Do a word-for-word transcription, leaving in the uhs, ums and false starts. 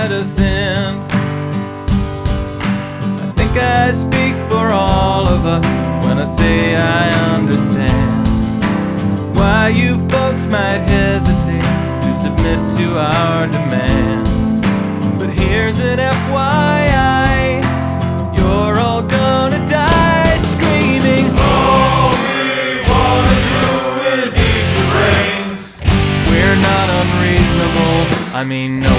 let us in. I think I speak for all of us when I say I understand why you folks might hesitate to submit to our demand. But here's an F Y I, you're all gonna die screaming, all we wanna do is eat your brains. We're not unreasonable, I mean no